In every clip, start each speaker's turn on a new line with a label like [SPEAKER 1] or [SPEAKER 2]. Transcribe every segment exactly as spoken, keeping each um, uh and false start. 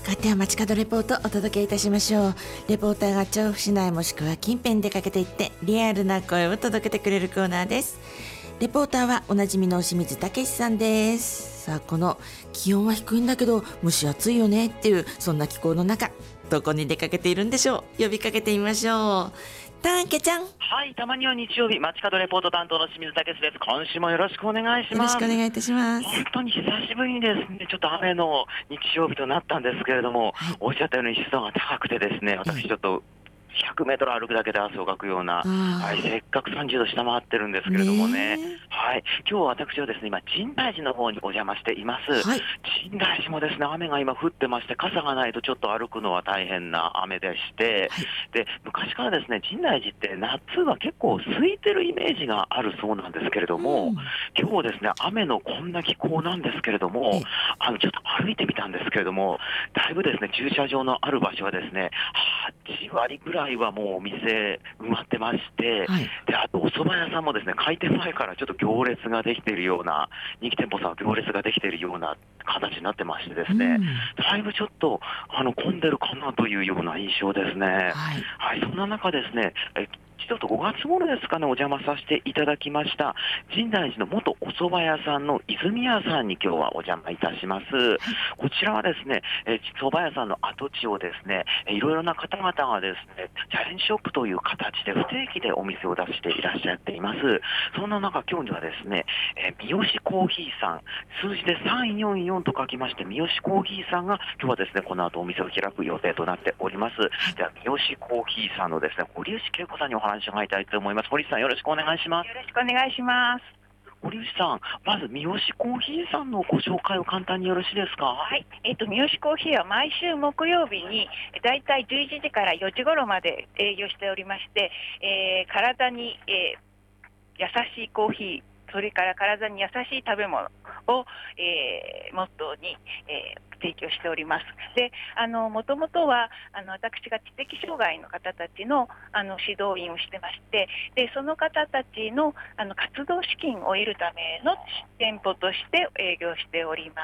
[SPEAKER 1] かわっては街角レポートをお届けいたしましょう。レポーターが調布市内もしくは近辺に出かけていってリアルな声を届けてくれるコーナーです。レポーターはおなじみの清水武さんです。さあ、この気温は低いんだけど蒸し暑いよねっていうそんな気候の中、どこに出かけているんでしょう。呼びかけてみましょう。たんけちゃん。
[SPEAKER 2] はい、たまには日曜日街角レポート担当の清水武です。今週もよろしくお願いします。
[SPEAKER 1] よろしくお願いいたします。
[SPEAKER 2] 本当に久しぶりにですね、ちょっと雨の日曜日となったんですけれども、はい、おっしゃったように湿度が高くてですね、私ちょっとひゃくメートル歩くだけで汗をかくような、はい、せっかくさんじゅうど下回ってるんですけれどもね、はい、今日私はですね、今神大寺の方にお邪魔しています。はい、神大寺もですね、雨が今降ってまして、傘がないとちょっと歩くのは大変な雨でして、はい、で昔からですね、神大寺って夏は結構空いてるイメージがあるそうなんですけれども、うん、今日ですね、雨のこんな気候なんですけれども、あのちょっと歩いてみたんですけれども、だいぶですね、駐車場のある場所はですね、はちわりぐらいはもうお店埋まってまして、はい、であとお蕎麦屋さんもですね、開店前からちょっと行列ができているような、人気店舗さんは行列ができているような形になってましてですね、うん、だいぶちょっとあの混んでるかなというような印象ですね。はい、はい、そんな中ですね、えちょっとごがつ頃ですかね、お邪魔させていただきました神大寺の元お蕎麦屋さんの泉屋さんに今日はお邪魔いたします。こちらはですね、え蕎麦屋さんの跡地をですね、いろいろな方々がですね、チャレンジショップという形で不定期でお店を出していらっしゃっています。そんな中、今日にはですね、え三好コーヒーさん、数字でさんよんよんと書きまして、三好コーヒーさんが今日はですね、この後お店を開く予定となっております。では、三好コーヒーさんのですね、堀内恵子さんにお話を伺いたいと思います。堀内さん、よろしくお願いします。
[SPEAKER 3] よろしくお願いします。
[SPEAKER 2] 堀内さん、まず三好コーヒーさんのご紹介を簡単によろしいですか。
[SPEAKER 3] はい、えっと、三好コーヒーは毎週木曜日にだいたいじゅういちじからよじ頃まで営業しておりまして、えー、体に、えー、優しいコーヒー、それから体に優しい食べ物を、えー、モットーに、えー提供しております。で、あの元々はあの私が知的障害の方たちのあの指導員をしてまして、でその方たちのあの活動資金を得るための店舗として営業しております。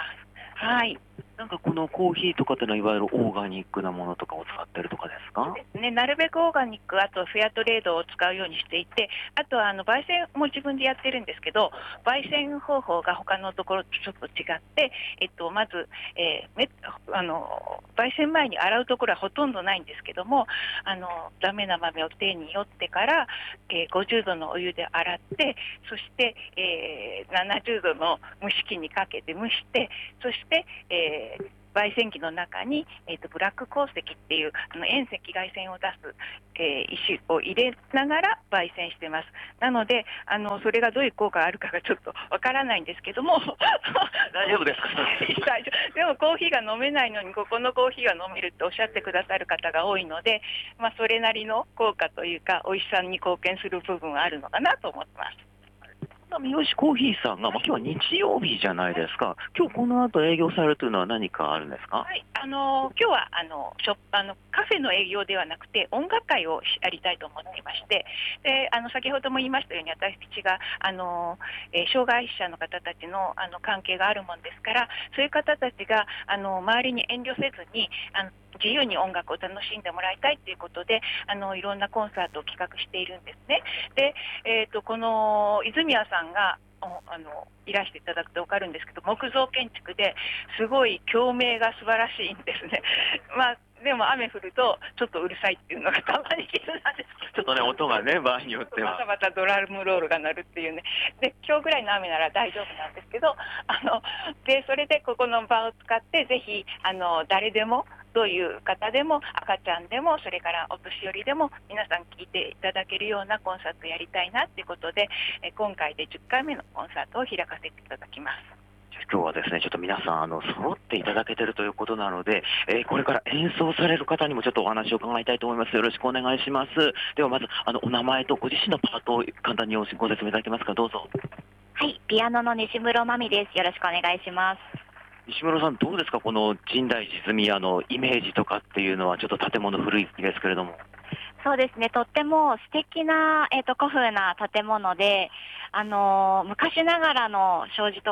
[SPEAKER 3] はい。
[SPEAKER 2] なんかこのコーヒーとかっていうのは、いわゆるオーガニックなものとかを使ってるとかですか？
[SPEAKER 3] そうですね、なるべくオーガニック、あとフェアトレードを使うようにしていて、あとはあの焙煎も自分でやってるんですけど、焙煎方法が他のところとちょっと違って、えっと、まず、えー、めあの焙煎前に洗うところはほとんどないんですけども、あのダメな豆を手によってから、えー、ごじゅうどのお湯で洗って、そして、えー、ななじゅうどの蒸し器にかけて蒸して、そして、えー焙煎機の中に、えー、とブラック鉱石っていうあの遠赤外線を出す、えー、石を入れながら焙煎してます。なのであのそれがどういう効果があるかがちょっとわからないんですけども
[SPEAKER 2] 大丈夫ですか？
[SPEAKER 3] 大丈夫。でもコーヒーが飲めないのにここのコーヒーが飲めるっておっしゃってくださる方が多いので、まあ、それなりの効果というか美味しさに貢献する部分はあるのかなと思ってます。
[SPEAKER 2] 三好コーヒーさんが、まあ、今日は日曜日じゃないですか。今日この後営業されるというのは何かあるんですか？
[SPEAKER 3] はい、あの今日はあのショップあのカフェの営業ではなくて音楽会をやりたいと思っていまして、であの先ほども言いましたように、私たちがあの、えー、障害者の方たちのあの関係があるもんですから、そういう方たちがあの周りに遠慮せずにあの自由に音楽を楽しんでもらいたいということで、あのいろんなコンサートを企画しているんですね。で、えーと、この泉谷さんがあのいらしていただくと分かるんですけど、木造建築ですごい共鳴が素晴らしいんですね。まあでも雨降るとちょっとうるさいっていうのがたまに傷なんですけど、
[SPEAKER 2] ちょっとね、音がね、場合によっては
[SPEAKER 3] またまたドラムロールが鳴るっていうね。で今日ぐらいの雨なら大丈夫なんですけど、あのでそれでここの場を使ってぜひあの誰でも、どういう方でも赤ちゃんでもそれからお年寄りでも皆さん聞いていただけるようなコンサートをやりたいなということで、え今回でじゅっかいめのコンサートを開かせていただきます。
[SPEAKER 2] 今日はですね、ちょっと皆さんあの揃っていただけているということなので、えー、これから演奏される方にもちょっとお話を伺いたいと思います。よろしくお願いします。ではまずあのお名前とご自身のパートを簡単にご説明いただけますか。どうぞ。
[SPEAKER 4] はい、ピアノの西室真美です。よろしくお願いします。
[SPEAKER 2] 西室さん、どうですか、この神大寺泉屋のイメージとかっていうのは。ちょっと建物古いですけれども。
[SPEAKER 4] そうですね、とっても素敵な、えーと、古風な建物で、あのー、昔ながらの障子とか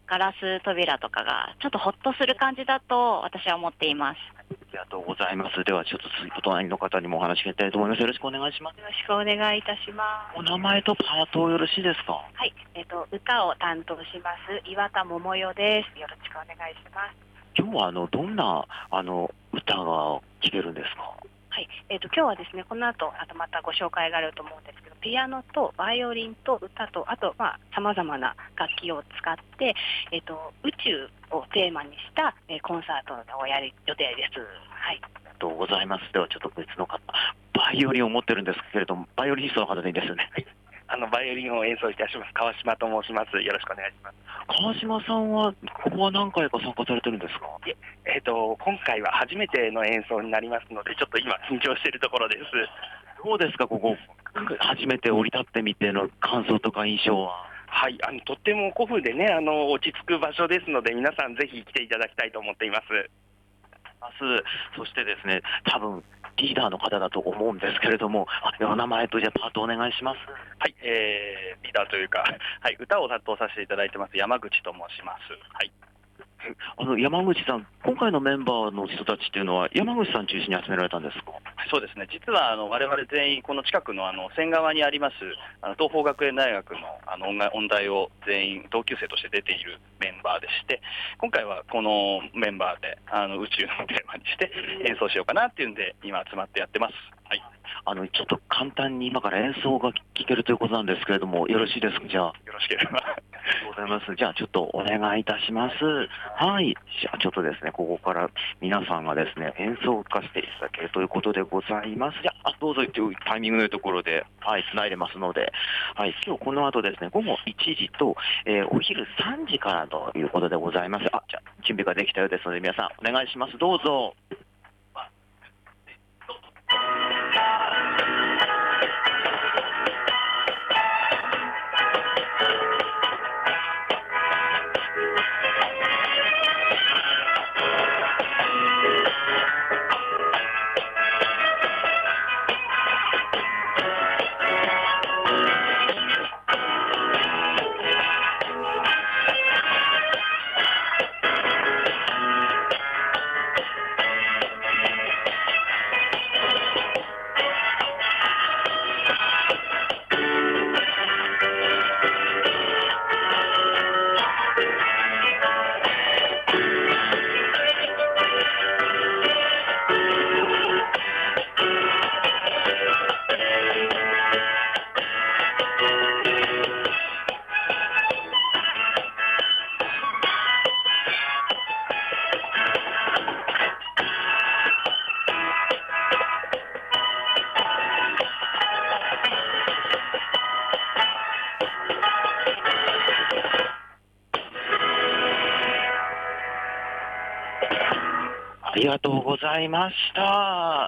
[SPEAKER 4] ガラス扉とかがちょっとほっとする感じだと私は思っています。
[SPEAKER 2] ありがとうございます。ではちょっと次お隣の方にもお話ししたいと思います。よろしくお願いします。
[SPEAKER 3] よろしくお願いいたします。
[SPEAKER 2] お名前とパートよろしいですか？
[SPEAKER 3] はい、えっと歌を担当します岩田桃代です。よろしくお願いします。
[SPEAKER 2] 今日はあのどんなあの歌が聴けるんですか？
[SPEAKER 3] はい、えー、と今日はですね、この後あとまたご紹介があると思うんですけど、ピアノとバイオリンと歌とあとさまざまな楽器を使って、えー、と宇宙をテーマにした、えー、コンサートをやる予定です。はい、
[SPEAKER 2] ありがとうございます。ではちょっと別の方、バイオリンを持ってるんですけれども、バイオリニストの方でいいですよね。はい、
[SPEAKER 5] あのバイオリンを演奏いたします川島と申します。よろしくお願いします。
[SPEAKER 2] 川島さんはここは何回か参加されてるんですか？
[SPEAKER 5] ええー、と今回は初めての演奏になりますので、ちょっと今緊張しているところです。
[SPEAKER 2] どうですか、ここ初めて降り立ってみての感想とか印象は？
[SPEAKER 5] はい、あのとっても古風でね、あの落ち着く場所ですので、皆さんぜひ来ていただきたいと思っています。
[SPEAKER 2] そしてですね、多分リーダーの方だと思うんですけれども、お名前とじゃパートお願いします。
[SPEAKER 5] はい、えー、リーダーというか、はい、歌を担当させていただいてます山口と申します。はい、
[SPEAKER 2] あの山口さん、今回のメンバーの人たちっていうのは山口さん中心に集められたんですか？
[SPEAKER 6] そうですね、実はあの我々全員この近くのあの仙川にありますあの東邦学園大学のあの音楽音大を全員同級生として出ているメンバーでして、今回はこのメンバーであの宇宙のテーマにして演奏しようかなっていうんで今集まってやってます。はい、
[SPEAKER 2] あのちょっと簡単に今から演奏が聴けるということなんですけれども、よろしいですか？じゃあ
[SPEAKER 6] よろしければ。
[SPEAKER 2] ありがとうございます。じゃあちょっとお願いいたします。はい、じゃあちょっとですね、ここから皆さんがですね演奏化していただけるということでございます。じゃあどうぞというタイミングのところではいつないでますので、はい、今日この後ですねごごいちじと、えー、お昼さんじからということでございます。あ、じゃあ準備ができたようですので皆さんお願いします。どうぞ。ありがとうございました。はい、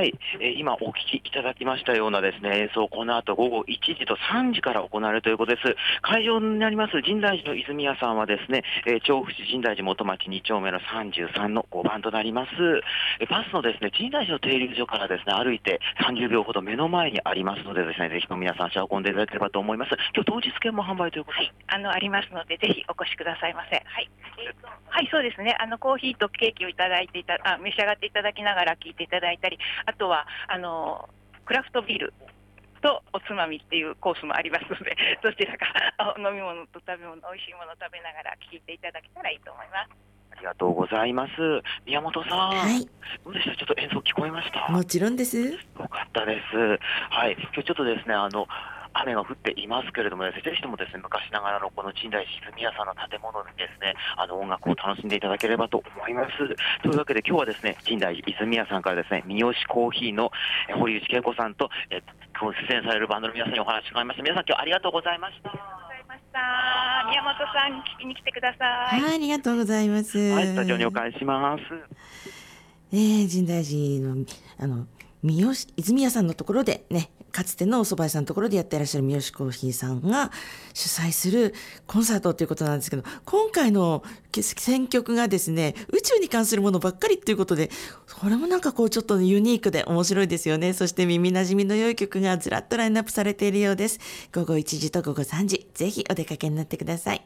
[SPEAKER 2] えー、今お聞きいただきましたようなですね演奏、この後ごごいちじとさんじから行われるということです。会場になります深大寺の泉屋さんはですね、えー、調布市深大寺元町に丁目のさんじゅうさんのごばんとなります。えー、バスのですね深大寺の停留所からですね歩いてさんじゅうびょうほど目の前にありますのでですね、ぜひとも皆さん足を運んでいただければと思います。今日当日券も販売ということで、
[SPEAKER 3] はい、あのありますのでぜひお越しくださいませ。はい、えーとはい、そうですね、あのコーヒーとケーキをいただいていたあ召し上がっていただきながら聞いていただいたり、あとはあのクラフトビールとおつまみっていうコースもありますので、どちらか飲み物と食べ物、美味しいものを食べながら聞いていただけたらいいと思います。
[SPEAKER 2] ありがとうございます。宮本さん、
[SPEAKER 1] はい、
[SPEAKER 2] どうでした？ちょっと演奏聞こえました？
[SPEAKER 1] もちろんです。
[SPEAKER 2] よかったです。はい、今日ちょっとですねあの雨が降っていますけれども、ね、ぜひともですね昔ながらのこの深大寺泉屋さんの建物にですねあの音楽を楽しんでいただければと思います。というわけで今日はですね深大寺泉屋さんからですね三好コーヒーのえ堀内恵子さんとえ今日出演されるバンドの皆さんにお話を伺いました。皆さん今日ありがとうございました。
[SPEAKER 3] 宮本さん聞きに来てください。
[SPEAKER 1] はい、ありがとうございます。
[SPEAKER 2] はい、スタジオにお返しします。
[SPEAKER 1] えー、深大寺のあの三好泉屋さんのところでね、かつてのお蕎麦屋さんのところでやっていらっしゃる三好コーヒーさんが主催するコンサートということなんですけど、今回の選曲がですね宇宙に関するものばっかりということで、これもなんかこうちょっとユニークで面白いですよね。そして耳なじみの良い曲がずらっとラインナップされているようです。ごごいちじとごごさんじ、ぜひお出かけになってください。